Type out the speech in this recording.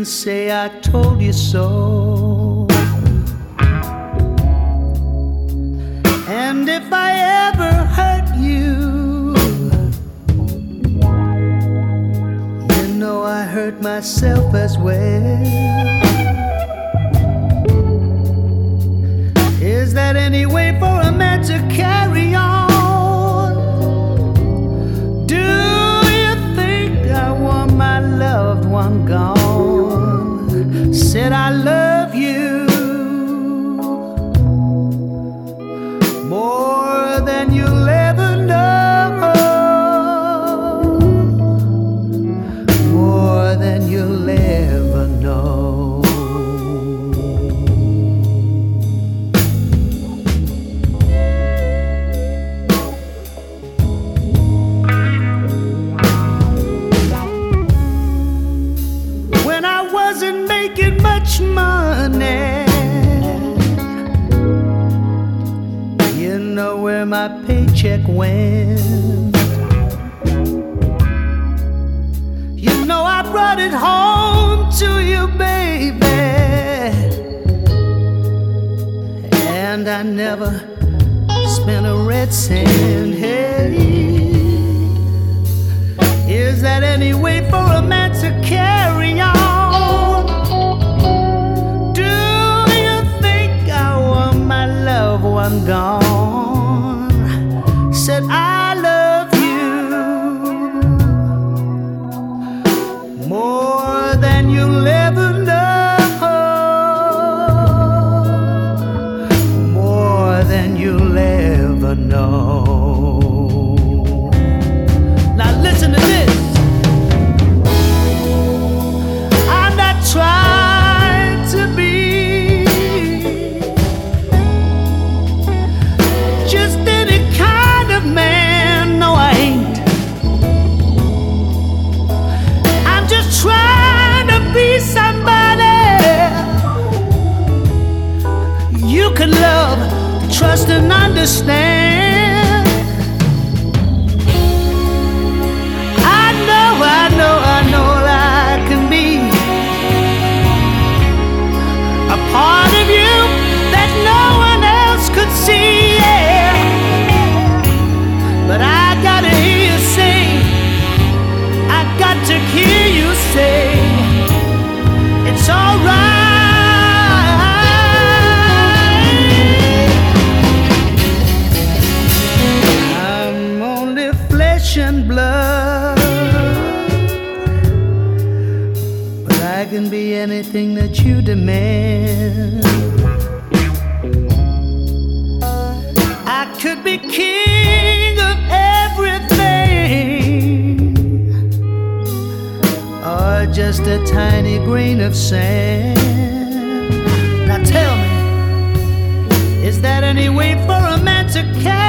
say I told you so. And if I ever hurt you, you know I hurt myself as well. Is that any way for a man to carry on? Do you think I want my loved one gone? Said I love you more than you'll ever know, more than you'll ever know. When I wasn't making much money, you know where my paycheck went. You know I brought it home to you, baby, and I never spent a red cent. Hey, is that any way for a man to carry on? Do you think I want my loved one gone? Said I love you more than you'll ever know, more than you'll ever know. Now listen to this. I'm not trying to be just any kind of man. No, I ain't. I'm just trying to be somebody you can love, trust, and understand. I know I can be a part of you that no one else could see, yeah. But I gotta hear you say, I got to hear you say, it's alright. I'm only flesh and blood, but I can be anything that you demand. I could be king of everything, or just a tiny grain of sand. Now tell me, is that any way for a man to carry